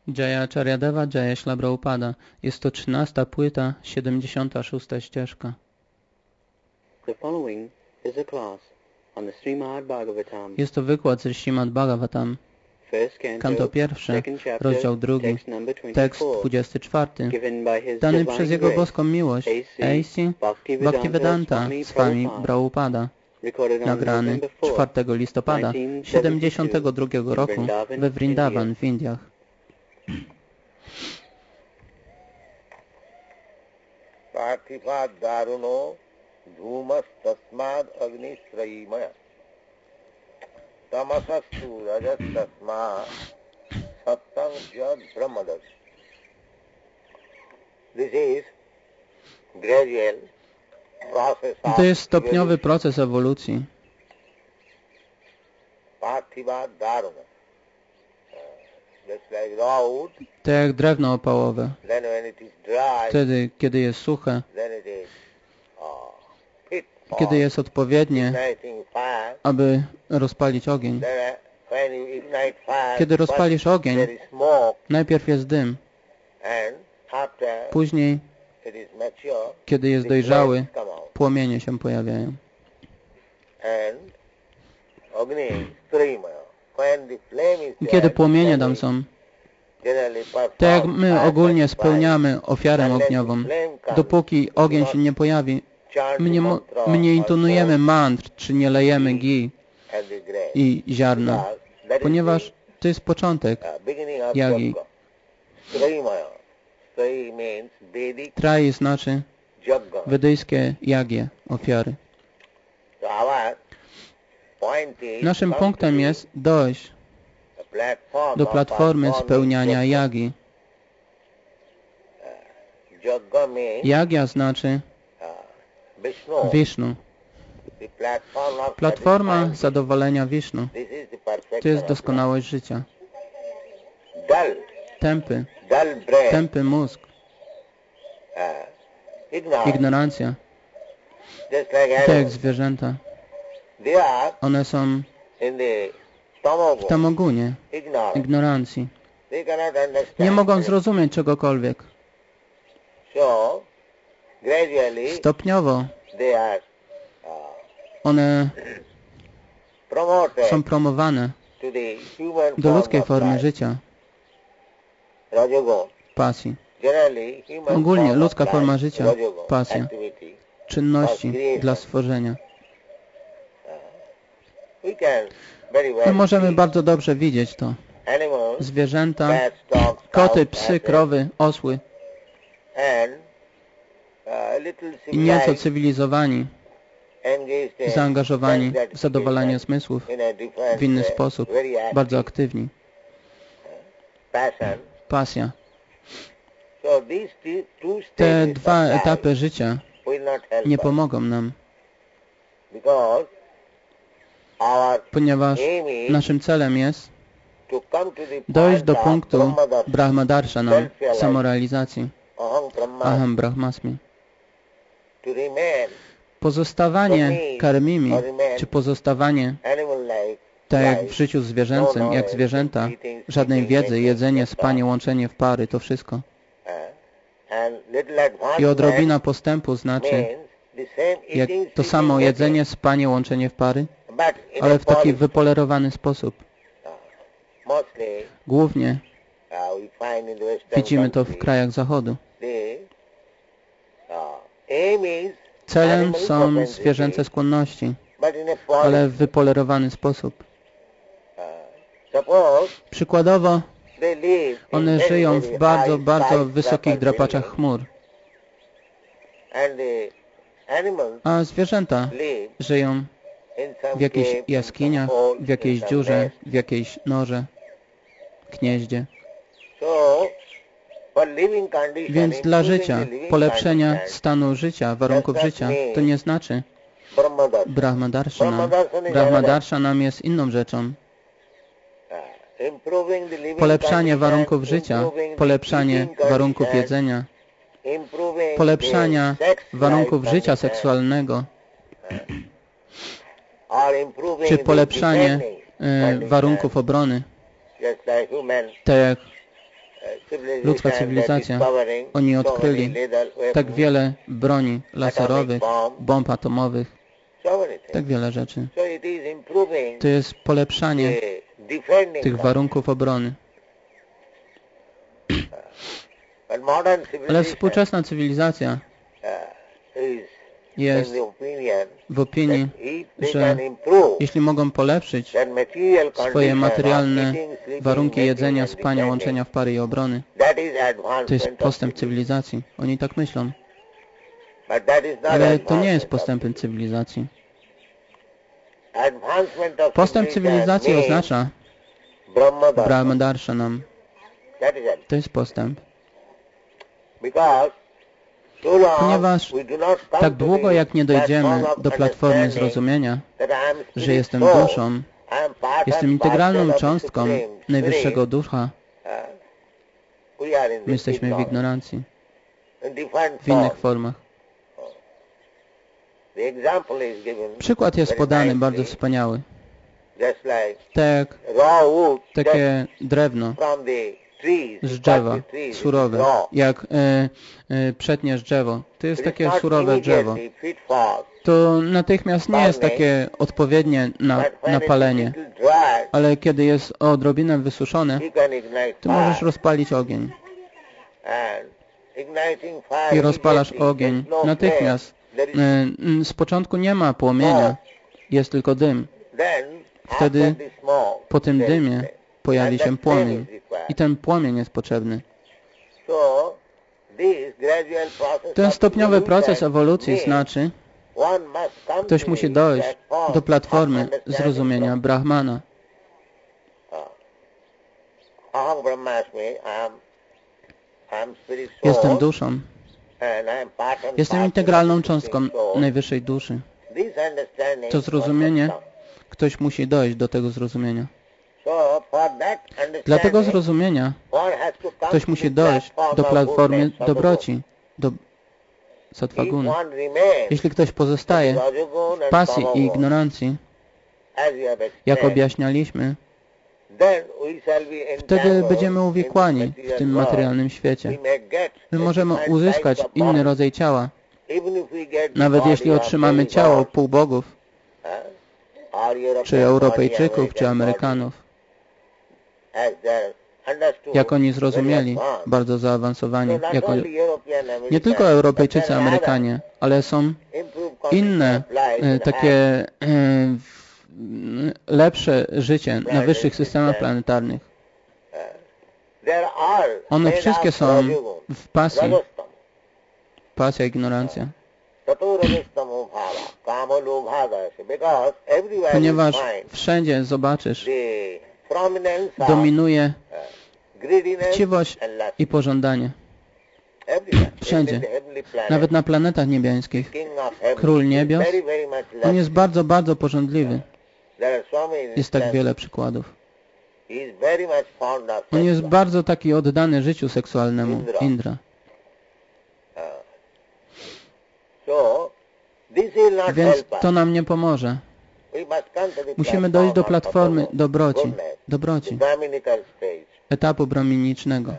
Jaya Charyadeva, Jaya Śrīla Prabhupada. Jest to 13. płyta, 76. ścieżka. The following is a class on the Srimad Bhagavatam. Jest to wykład ze Śrīmad Bhagavatam. First Kanto pierwszy, second chapter, rozdział drugi, text number 24, tekst 24, given by His dany divine przez Jego grace, boską miłość, A.C. Bhaktivedanta Swami Prabhupada, recorded on nagrany November 4, 4 listopada 1972 roku we Vrindavan w Indiach. Parthipat daruno dhumas tasmad agnisrayimaya tamasastu rajas tasmad sattang jad brahmadas. This is gradual process of To jest stopniowy proces ewolucji. Parthipat daruno. Just like raw wood, To jak drewno opałowe. then when it is dry, Wtedy, kiedy jest suche, then it is fit for kiedy jest odpowiednie, igniting fire. aby rozpalić ogień. Then when you ignite fire, Kiedy rozpalisz first ogień, there is smoke, najpierw jest dym, and after później, it is mature, kiedy jest the dojrzały, flames come out. płomienie się pojawiają. And Agni Strimaya. When the flame is I kiedy there, płomienie then tam we są, generally perform tak jak my ogólnie sacrifice, spełniamy ofiarę ogniową, dopóki ogień się nie pojawi, chant my mantra nie or intonujemy mantr, czy nie lejemy smoke ghee at the grave. i ziarna, Because that is ponieważ to jest początek the beginning of jagi. Yagga. Strimaya. Stri means Vedic Trai znaczy Yagga. wedyjskie jagie, ofiary. So our point is Naszym come punktem to jest dojść the platform do of platformy performing spełniania Yagga. jagi. Yagga means Jagia znaczy Vishnu. Vishnu. The platform of Platforma satisfying. zadowolenia Vishnu. This is the perfection To jest of doskonałość życia. life. Dull brain, Tępy mózg, ignorance. ignorancja, Just like tak jak animals. zwierzęta. They are One są in the w tamogun, tamogunie, ignorance. ignorancji. They cannot understand. Nie mogą zrozumieć czegokolwiek. So, gradually, Stopniowo they are one promoted są promowane to the human do form ludzkiej of formy life. życia, Rajogun. pasji. Generally, human Ogólnie form ludzka of forma life, życia, rajogun, pasja, activity. czynności dla stworzenia. We can very well My możemy see bardzo dobrze widzieć to. animals, Zwierzęta, cats, dogs, koty, cows, psy, asses, krowy, osły and little i nieco civilized, cywilizowani, engaged in zaangażowani sense w gratification zadowalanie zmysłów in a different w inny way, sposób, very active, bardzo aktywni. passion. Pasja. So these two Te stages dwa of life etapy życia will not help nie us pomogą nam, because our ponieważ aim is naszym celem jest to come to the dojść do point of punktu Brahmadarshan, Brahmadarshana, self-realization, samorealizacji, aham brahma, aham brahmasmi. to remain Pozostawanie karmimi, czy pozostawanie animal-like tak jak w life, życiu zwierzęcym, jak zwierzęta, żadnej wiedzy, jedzenie, spanie, łączenie w pary, to wszystko. and little advancement I odrobina postępu znaczy means the same jak eating, to samo sleeping, jedzenie, spanie, łączenie w pary, but in ale a w taki polished, wypolerowany sposób. mostly Głównie we find in the Western widzimy to w country, krajach zachodu. the aim is Celem animal są propensity, zwierzęce skłonności, but in a polished, ale w wypolerowany sposób. suppose Przykładowo, they live in one very, żyją very w bardzo, high bardzo skyscraper wysokich drapaczach buildings, chmur, and the animals a zwierzęta live żyją in some w jakichś cave, in jaskiniach, some hole, w jakiejś in some dziurze, nest. w jakiejś norze, gnieździe. So, for living condition, Więc dla improving życia, the living polepszenia condition, stanu życia, warunków życia, to nie znaczy Brahmadarshan. Brahmadarshana. Brahmadarshana jest inną rzeczą. Improving the living Polepszanie condition, warunków życia, improving the polepszanie eating warunków condition, jedzenia, improving polepszania the sex warunków life życia condition, seksualnego, or improving czy the polepszanie defending condition, warunków obrony, just like human tak jak ludzka cywilizacja, oni odkryli tak wiele broni laserowych, bomb atomowych, tak wiele rzeczy. To jest polepszanie tych warunków obrony. Ale współczesna cywilizacja jest w opinii, że jeśli mogą polepszyć swoje materialne warunki jedzenia, spania, łączenia w pary i obrony, to jest postęp cywilizacji. Oni tak myślą. Ale to nie jest postępem cywilizacji. Postęp cywilizacji oznacza Brahmadarshanam. To jest postęp. Ponieważ tak długo jak nie dojdziemy do platformy zrozumienia, że jestem duszą, jestem integralną cząstką najwyższego ducha, my jesteśmy w ignorancji, w innych formach. Przykład jest podany bardzo wspaniały. Tak, takie drewno z drzewa, surowe, jak przetniesz drzewo. To jest takie surowe drzewo. To natychmiast nie jest takie odpowiednie na palenie, ale kiedy jest odrobinę wysuszone, to możesz rozpalić ogień. I rozpalasz ogień natychmiast. Z początku nie ma płomienia, jest tylko dym. Wtedy po tym dymie pojawi się płomień i ten płomień jest potrzebny. Ten stopniowy proces ewolucji znaczy, ktoś musi dojść do platformy zrozumienia Brahmana. Jestem duszą. Jestem integralną cząstką najwyższej duszy. To zrozumienie, ktoś musi dojść do tego zrozumienia. Dla tego zrozumienia ktoś musi dojść do platformy dobroci, do sattvaguny. Jeśli ktoś pozostaje w pasji i ignorancji, jak objaśnialiśmy, wtedy będziemy uwikłani w tym materialnym świecie. My możemy uzyskać inny rodzaj ciała, nawet jeśli otrzymamy ciało półbogów, czy Europejczyków, czy Amerykanów. Jak oni zrozumieli, bardzo zaawansowani. Nie tylko Europejczycy, Amerykanie, ale są inne takie lepsze życie na wyższych systemach planetarnych. One wszystkie są w pasji. Pasja, ignorancja. Ponieważ wszędzie zobaczysz, dominuje chciwość i pożądanie. Wszędzie. Nawet na planetach niebiańskich. Król niebios, on jest bardzo, bardzo pożądliwy. Jest tak wiele przykładów. On jest bardzo taki oddany życiu seksualnemu. Indra. Więc to nam nie pomoże. Musimy dojść do platformy dobroci, etapu brahminicznego.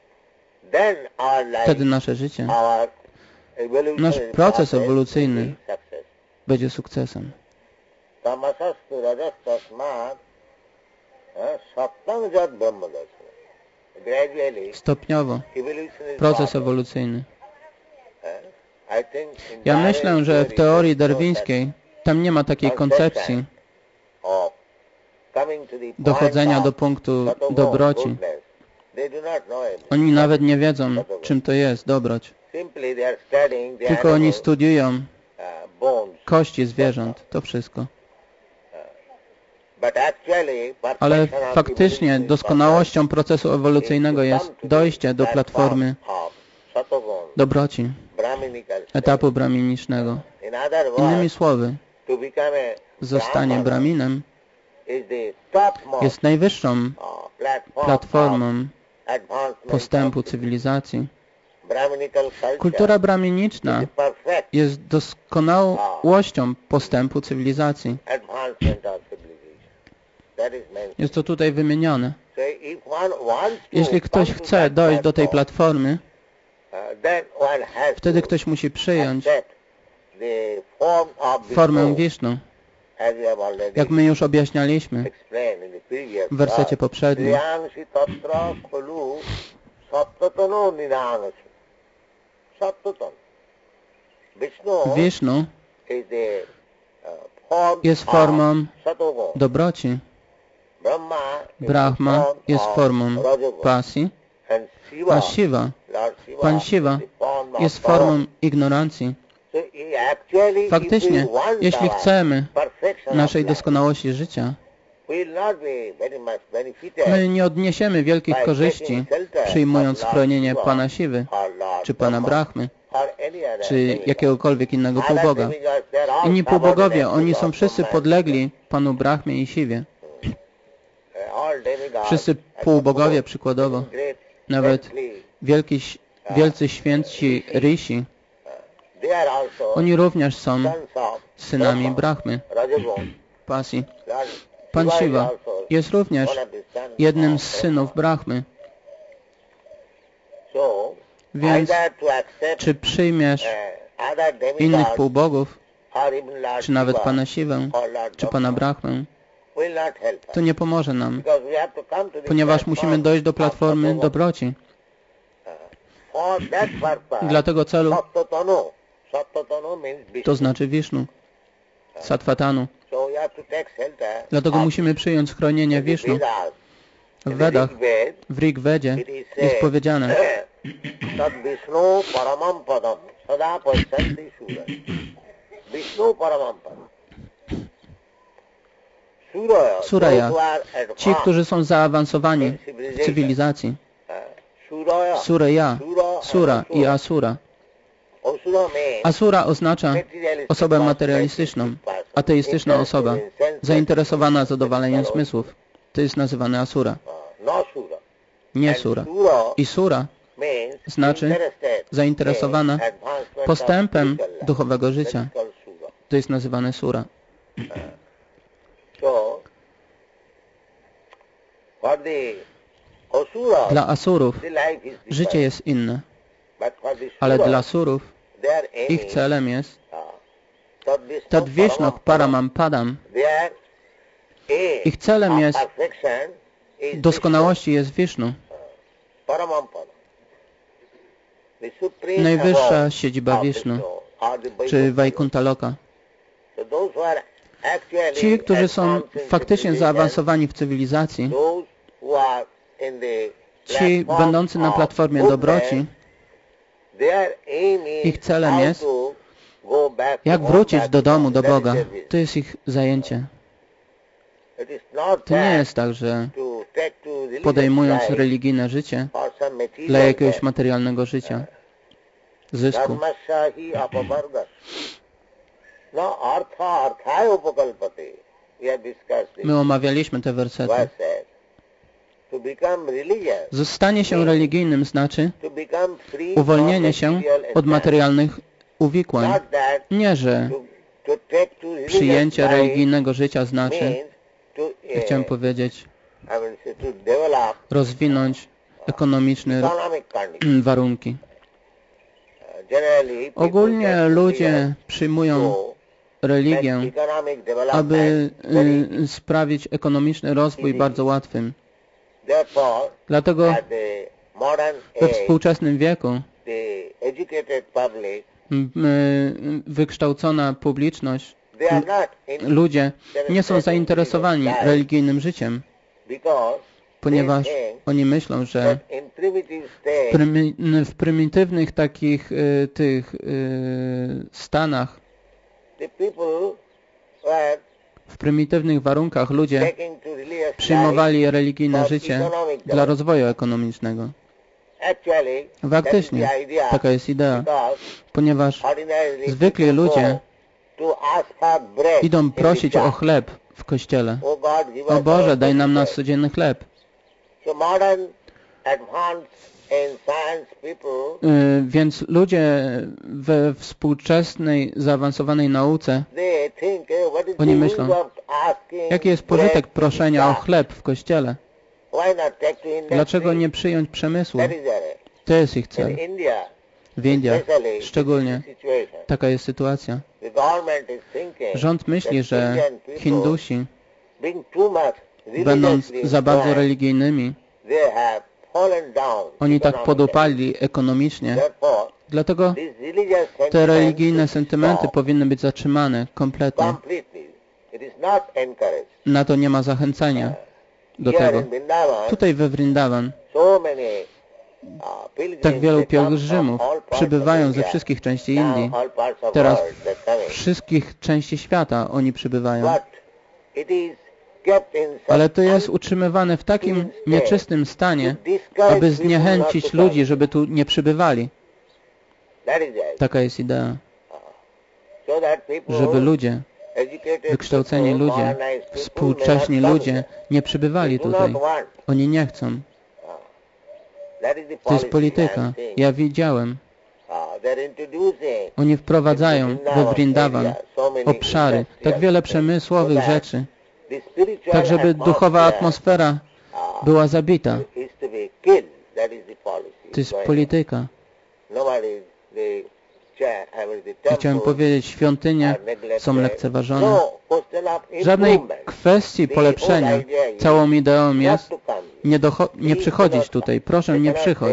Wtedy nasze życie, nasz proces ewolucyjny będzie sukcesem. Stopniowo proces ewolucyjny. Ja myślę, że w teorii darwińskiej tam nie ma takiej koncepcji dochodzenia do punktu dobroci. Oni nawet nie wiedzą, czym to jest dobroć. Tylko oni studiują kości zwierząt, to wszystko. Ale faktycznie doskonałością procesu ewolucyjnego jest dojście do platformy dobroci, etapu brahminicznego. Innymi słowy, zostanie braminem jest najwyższą platformą postępu cywilizacji. Kultura braminiczna jest doskonałością postępu cywilizacji. Jest to tutaj wymienione. Jeśli ktoś chce dojść do tej platformy, wtedy ktoś musi przyjąć formę Wisznu, jak my już objaśnialiśmy w wersecie poprzednim. Wisznu jest formą dobroci. Brahma jest formą pasji, a Shiva, Pan Shiva, jest formą ignorancji. Faktycznie, jeśli chcemy naszej doskonałości życia, my nie odniesiemy wielkich korzyści, przyjmując schronienie Pana Siwy, czy Pana Brahmy, czy jakiegokolwiek innego półboga. Inni półbogowie, oni są wszyscy podlegli Panu Brahmie i Siwie. Wszyscy półbogowie, przykładowo, nawet wielcy święci Rishi, oni również są synami Brahmy, Pasi. Pan Shiva jest również jednym z synów Brahmy. Więc czy przyjmiesz innych półbogów, czy nawet Pana Siwę, czy Pana Brahmę, to nie pomoże nam, ponieważ musimy dojść do platformy dobroci. Dla tego celu, to znaczy Wisznu, Sattvatanu. Dlatego musimy przyjąć schronienie Wisznu. W Vedach, w Rig Vedzie jest powiedziane: Suraya, ci, którzy są zaawansowani w cywilizacji. Suraya, Sura i Asura. Asura oznacza osobę materialistyczną, ateistyczna osoba, zainteresowana zadowaleniem zmysłów. To jest nazywane Asura. Nie Sura. I Sura znaczy zainteresowana postępem duchowego życia. To jest nazywane Sura. Dla Asurów życie jest inne, ale dla Surów ich celem jest Tad Vishnok Paramam Padam. Ich celem jest doskonałości jest Wisznu. Najwyższa siedziba Wisznu, czy Vaikuntha Loka. Ci, którzy są faktycznie zaawansowani w cywilizacji, ci będący na platformie dobroci, ich celem jest, jak wrócić do domu, do Boga. To jest ich zajęcie. To nie jest tak, że podejmując religijne życie dla jakiegoś materialnego życia, zysku. My omawialiśmy te wersety. Zostanie się religijnym znaczy uwolnienie się od materialnych uwikłań. Nie, że przyjęcie religijnego życia znaczy, ja chciałem powiedzieć, rozwinąć ekonomiczne warunki. Ogólnie ludzie przyjmują religię, aby sprawić ekonomiczny rozwój bardzo łatwym. Dlatego we współczesnym wieku wykształcona publiczność, ludzie nie są zainteresowani religijnym życiem, ponieważ oni myślą, że w prymitywnych takich stanach, w prymitywnych warunkach ludzie przyjmowali religijne życie dla rozwoju ekonomicznego. Faktycznie, taka jest idea, ponieważ zwykli ludzie idą prosić o chleb w kościele. O Boże, daj nam nasz codzienny chleb. Więc ludzie we współczesnej, zaawansowanej nauce, oni myślą, jaki jest pożytek proszenia o chleb w kościele? Dlaczego nie przyjąć przemysłu? To jest ich cel. W Indiach szczególnie taka jest sytuacja. Rząd myśli, że Hindusi, będąc za bardzo religijnymi, oni tak podupadli ekonomicznie. Dlatego te religijne sentymenty powinny być zatrzymane kompletnie. Na to nie ma zachęcania do tego. Tutaj we Vrindavan tak wielu pielgrzymów przybywają ze wszystkich części Indii. Teraz z wszystkich części świata oni przybywają. Ale to jest utrzymywane w takim nieczystym stanie, aby zniechęcić ludzi, żeby tu nie przybywali. Taka jest idea. Żeby ludzie, wykształceni ludzie, współcześni ludzie nie przybywali tutaj. Oni nie chcą. To jest polityka. Ja widziałem. Oni wprowadzają we Vrindavan obszary, tak wiele przemysłowych rzeczy, tak żeby duchowa atmosfera była zabita. To jest polityka. Chciałem powiedzieć, świątynie są lekceważone. Żadnej kwestii polepszenia. Całą ideą jest nie przychodzić tutaj. Proszę, nie przychodź.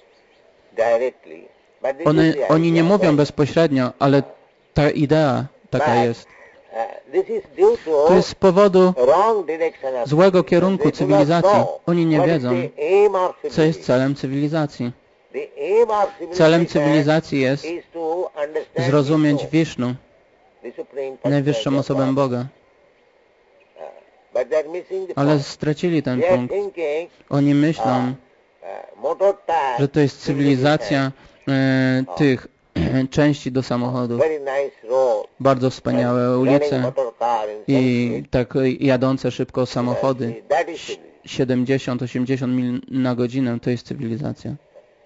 Oni nie mówią bezpośrednio, ale ta idea taka jest. To jest z powodu złego kierunku cywilizacji. Oni nie wiedzą, co jest celem cywilizacji. Celem cywilizacji jest zrozumieć Wisznu, najwyższą osobę Boga. Ale stracili ten punkt. Oni myślą, że to jest cywilizacja tych części do samochodów. Bardzo wspaniałe ulice i tak jadące szybko samochody. 70-80 mil na godzinę to jest cywilizacja.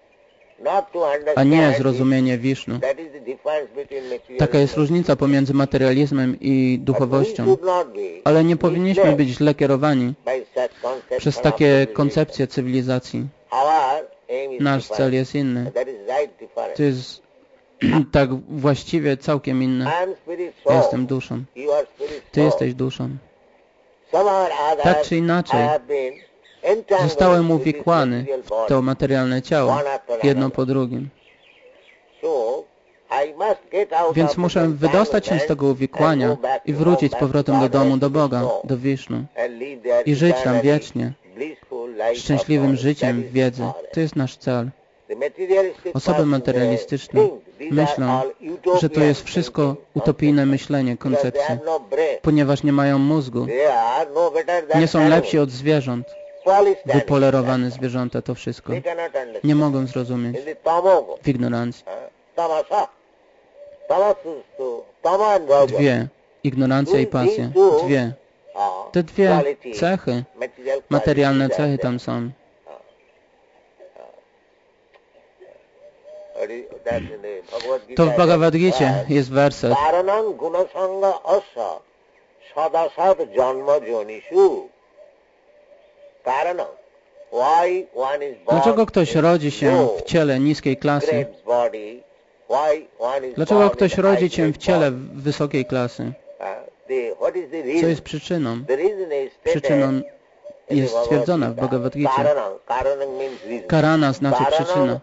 A nie zrozumienie Wisznu. Taka jest różnica pomiędzy materializmem i duchowością. Ale nie powinniśmy być źle kierowani przez takie koncepcje cywilizacji. Nasz cel jest inny. To jest tak właściwie całkiem inne. Ja jestem duszą. Ty jesteś duszą. Tak czy inaczej, zostałem uwikłany w to materialne ciało, jedno po drugim. Więc muszę wydostać się z tego uwikłania i wrócić z powrotem do domu, do Boga, do Wisznu i żyć tam wiecznie, szczęśliwym życiem w wiedzy. To jest nasz cel. Osoby materialistyczne myślą, że to jest wszystko utopijne myślenie, koncepcja, ponieważ nie mają mózgu. Nie są lepsi od zwierząt. Wypolerowane zwierzęta, to wszystko. Nie mogą zrozumieć w ignorancji. Dwie. Ignorancja i pasja. Dwie. Te dwie cechy, materialne cechy tam są. To w Bhagavad Gicie jest werset. Dlaczego ktoś rodzi się w ciele niskiej klasy? Dlaczego ktoś rodzi się w ciele wysokiej klasy? Co jest przyczyną? Przyczyną jest stwierdzona w Bhagavad Gicie. Karana znaczy przyczyna.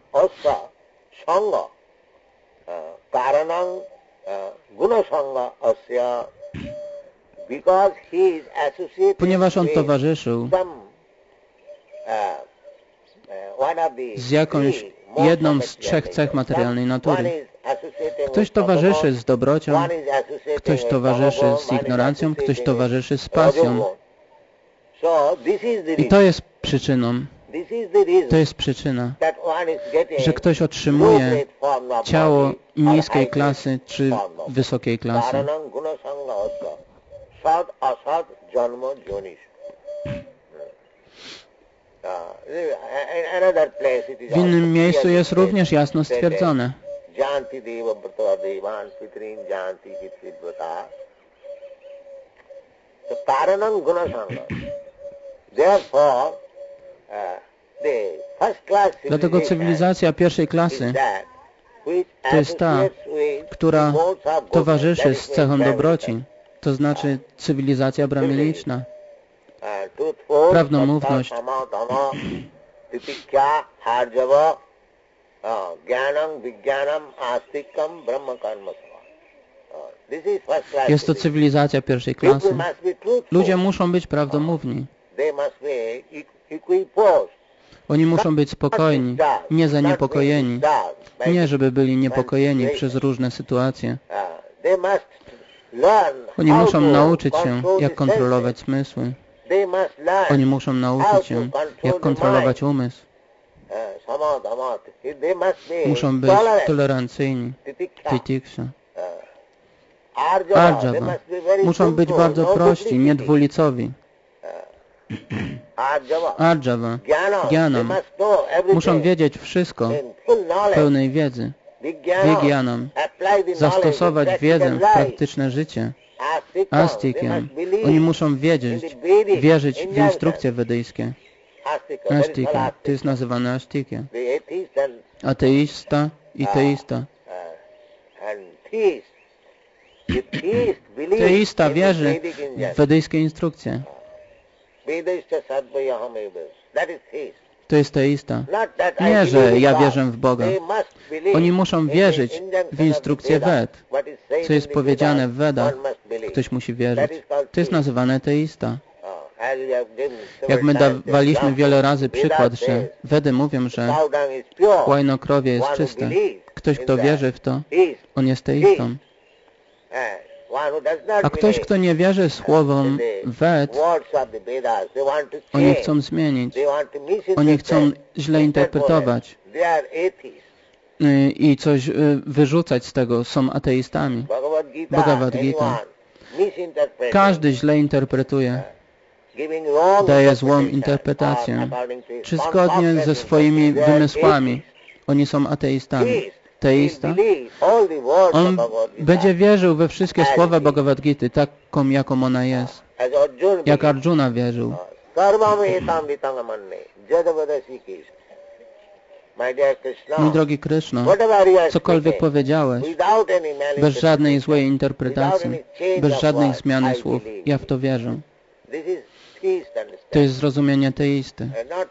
Ponieważ on towarzyszył z jakąś jedną z trzech cech materialnej natury. Ktoś towarzyszy z dobrocią, ktoś towarzyszy z ignorancją, ktoś towarzyszy z pasją. I to jest przyczyną. To jest przyczyna, że ktoś otrzymuje ciało niskiej klasy czy wysokiej klasy. W innym miejscu jest również jasno stwierdzone. Janti deva brata devan pitrin janti pitri brata. So karanam guna sanga. Therefore, the first class Dlatego cywilizacja pierwszej klasy to jest ta, która towarzyszy z cechą dobroci, to znaczy cywilizacja brahminiczna. Prawdomówność, jest to cywilizacja pierwszej klasy. Ludzie muszą być prawdomówni. Oni muszą być spokojni, nie zaniepokojeni. Nie, żeby byli niepokojeni przez różne sytuacje. Oni muszą nauczyć się, jak kontrolować zmysły. Oni muszą nauczyć się, jak kontrolować umysł. Muszą być tolerancyjni. Titiksha. Arjava. Muszą być bardzo prości, niedwulicowi. Arjava. Jnanam. Muszą wiedzieć wszystko w pełnej wiedzy. Vijnanam. Zastosować wiedzę w praktyczne życie. Astikiem. Oni muszą wierzyć w instrukcje wedyjskie. Astika. To jest nazywane astikiem. Ateista i teista. Teista wierzy w wedyjskie instrukcje. To jest teista. Nie, że ja wierzę w Boga. Oni muszą wierzyć w instrukcje Ved. Co jest powiedziane w Vedach, ktoś musi wierzyć. To jest nazywane teista. Jak my dawaliśmy wiele razy przykład, że Vedy mówią, że łajnokrowie jest czyste. Ktoś, kto wierzy w to, on jest teistą. A ktoś, kto nie wierzy słowom Ved, oni chcą zmienić. Oni chcą źle interpretować i coś wyrzucać z tego. Są ateistami. Bhagavad Gita. Każdy źle interpretuje. Daje złą interpretację. Czy zgodnie ze swoimi wymysłami. Oni są ateistami. Teista, on będzie wierzył we wszystkie słowa Bhagavad Gity, taką jaką ona jest. Jak Arjuna wierzył. Mój drogi Krishna, cokolwiek powiedziałeś, bez żadnej złej interpretacji, bez żadnej zmiany słów, ja w to wierzę. To jest zrozumienie teisty.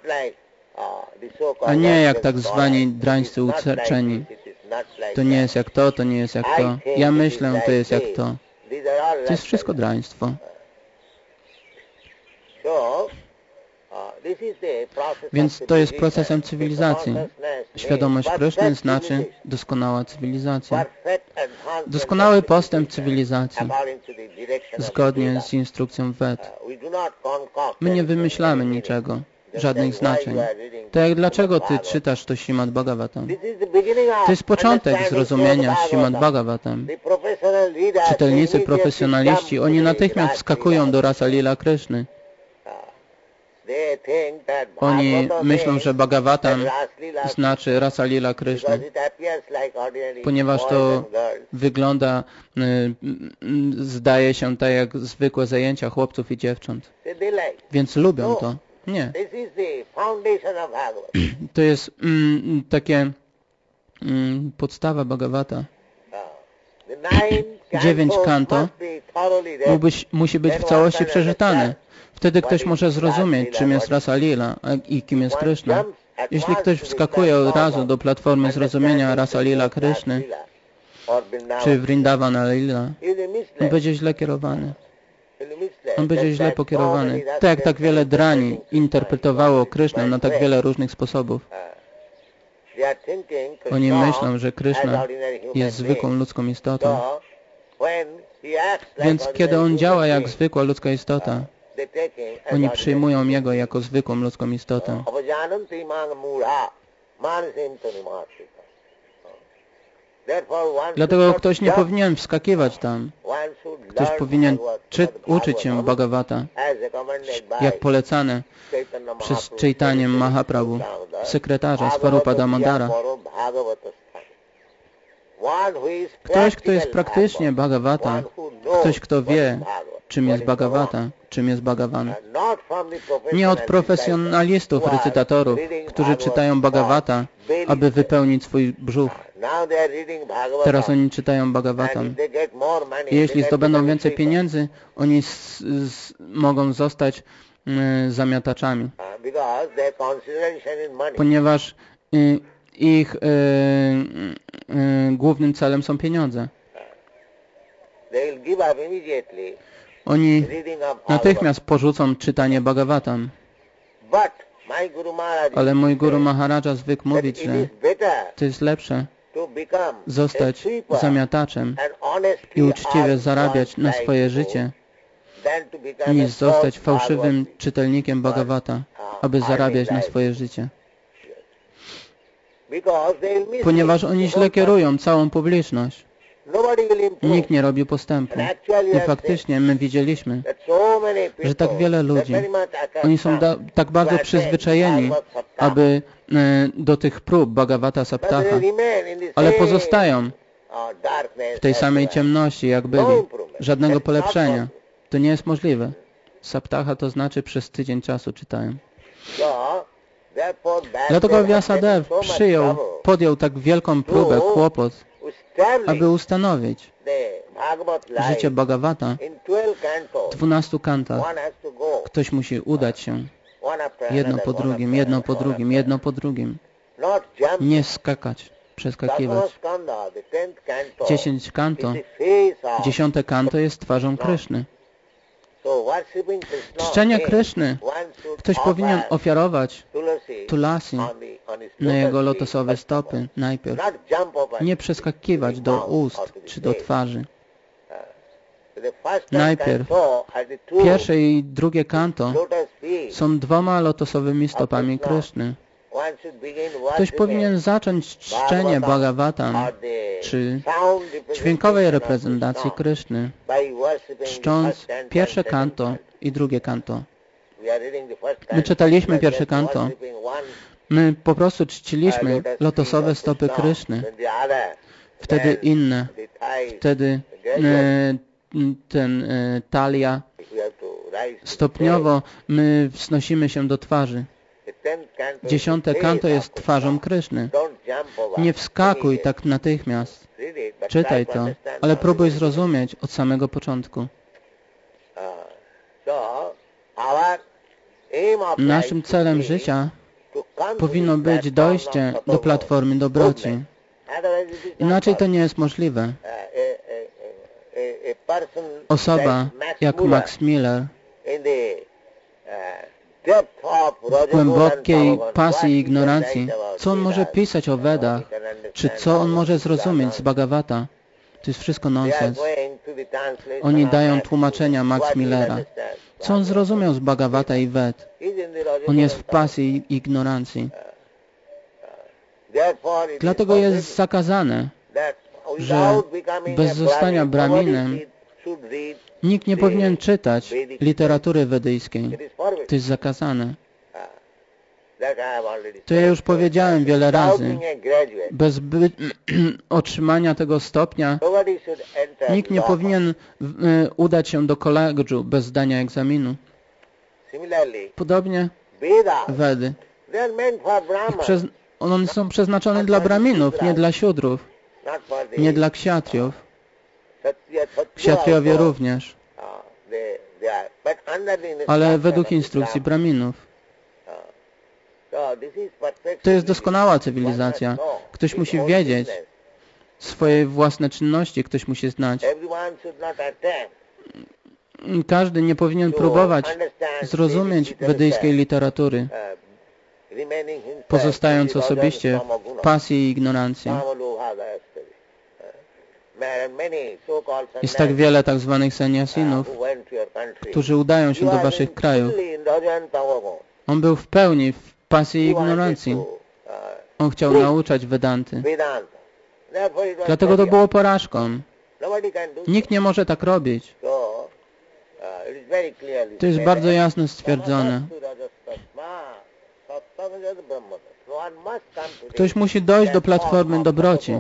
A nie jak tak zwani drańscy uczeni. To nie jest jak to nie jest jak to. Ja myślę, to jest jak to. To jest wszystko draństwo. Więc to jest procesem cywilizacji. Świadomość Kryszny znaczy doskonała cywilizacja. Doskonały postęp cywilizacji, zgodnie z instrukcją Ved. My nie wymyślamy niczego, żadnych znaczeń. To jak dlaczego ty czytasz to Śrimad Bhagavatam? To jest początek zrozumienia Śrimad Bhagavatam. Czytelnicy, profesjonaliści, oni natychmiast wskakują do Rasa Lila Kryszny. Oni myślą, że Bhagavatam znaczy Rasa Lila Kryszny, ponieważ to wygląda, zdaje się tak jak zwykłe zajęcia chłopców i dziewcząt. Więc lubią to. Nie. To jest takie podstawa Bhagavata. 9 kanto musi być w całości przeczytane. Wtedy ktoś może zrozumieć, czym jest Rasa Lila i kim jest Kryszna. Jeśli ktoś wskakuje od razu do platformy zrozumienia Rasa Lila Kryszny, czy Vrindavana Lila, on będzie źle kierowany. On będzie źle pokierowany. Tak jak tak wiele drani interpretowało Krysznę na tak wiele różnych sposobów. Oni myślą, że Kryszna jest zwykłą ludzką istotą. Więc kiedy on działa jak zwykła ludzka istota, oni przyjmują Jego jako zwykłą ludzką istotę. Dlatego ktoś nie powinien wskakiwać tam. Ktoś powinien uczyć się Bhagavata, jak polecane przez Chaitanya Mahaprabhu, sekretarza Swarupa Damodara. Ktoś, kto jest praktycznie Bhagavata, ktoś, kto wie, czym jest Bhagavata, czym jest Bhagavan. Nie od profesjonalistów, recytatorów, którzy czytają Bhagavata, aby wypełnić swój brzuch. Teraz oni czytają Bhagavatam. I jeśli zdobędą więcej pieniędzy, oni mogą zostać zamiataczami. Ponieważ ich głównym celem są pieniądze. Oni natychmiast porzucą czytanie Bhagavatam. Ale mój Guru Maharaja zwykł mówić, że to jest lepsze zostać zamiataczem i uczciwie zarabiać na swoje życie, niż zostać fałszywym czytelnikiem Bhagavata, aby zarabiać na swoje życie. Ponieważ oni źle kierują całą publiczność. Nikt nie robi postępu. I faktycznie my widzieliśmy, że tak wiele ludzi, oni są tak bardzo przyzwyczajeni, aby do tych prób Bhagavata Saptaha, ale pozostają w tej samej ciemności, jak byli. Żadnego polepszenia. To nie jest możliwe. Saptaha to znaczy przez tydzień czasu czytają. Dlatego Vyasadev podjął tak wielką próbę, kłopot, aby ustanowić życie Bhagavata w 12 kantach. Ktoś musi udać się jedno po drugim, jedno po drugim, jedno po drugim. Nie skakać, przeskakiwać. 10 kanto, 10 kanto jest twarzą Kryszny. Czczenie Kryszny ktoś powinien ofiarować tulasi na jego lotosowe stopy najpierw. Nie przeskakiwać do ust czy do twarzy. Najpierw pierwsze i drugie kanto są 2 lotosowymi stopami Kryszny. Ktoś powinien zacząć czczenie Bhagavatam czy dźwiękowej reprezentacji Kryszny, czcząc pierwsze kanto i drugie kanto. My czytaliśmy pierwsze kanto. My po prostu czciliśmy lotosowe stopy Kryszny. Wtedy inne. Wtedy talia. Stopniowo my wznosimy się do twarzy. 10 kanto jest twarzą Kryszny. Nie wskakuj tak natychmiast. Czytaj to, ale próbuj zrozumieć od samego początku. Naszym celem życia powinno być dojście do platformy dobroci. Inaczej to nie jest możliwe. Osoba jak Max Miller w głębokiej pasji i ignorancji, co on może pisać o Vedach, czy co on może zrozumieć z Bhagavata, to jest wszystko nonsens. Oni dają tłumaczenia Max Millera. Co on zrozumiał z Bhagavata i Ved? On jest w pasji i ignorancji. Dlatego jest zakazane, że bez zostania Brahminem nikt nie powinien czytać literatury wedyjskiej. To jest zakazane. To ja już powiedziałem wiele razy. Bez otrzymania tego stopnia nikt nie powinien udać się do koledżu bez zdania egzaminu. Podobnie Wedy. One są przeznaczone dla Brahminów, nie dla Siudrów, nie dla kszatriów. Kszatriowie również. Ale według instrukcji Brahminów. To jest doskonała cywilizacja. Ktoś musi wiedzieć swoje własne czynności, ktoś musi znać. Każdy nie powinien próbować zrozumieć wedyjskiej literatury, pozostając osobiście w pasji i ignorancji. Jest tak wiele tak zwanych seniasinów, którzy udają się do waszych krajów. On był w pełni w pasji i ignorancji. On chciał nauczać Vedanty. Dlatego to było porażką. Nikt nie może tak robić. To jest bardzo jasno stwierdzone. Ktoś musi dojść do platformy dobroci.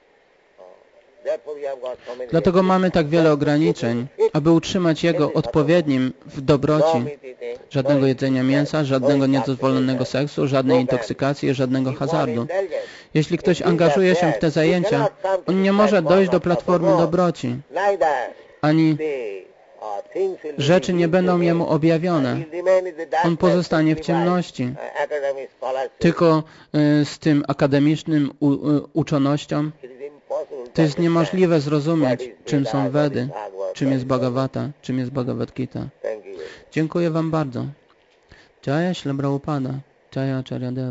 Dlatego mamy tak wiele ograniczeń, aby utrzymać Jego odpowiednim w dobroci. Żadnego jedzenia mięsa, żadnego niedozwolonego seksu, żadnej intoksykacji, żadnego hazardu. Jeśli ktoś angażuje się w te zajęcia, on nie może dojść do platformy dobroci. Ani rzeczy nie będą jemu objawione. On pozostanie w ciemności. Tylko z tym akademicznym uczonością to jest niemożliwe zrozumieć, czym są Vedy, czym jest Bhagavata, czym jest Bhagavad Gita. Dziękuję Wam bardzo. Jaya Śrila Prabhupada, Jaya Acharya Deva.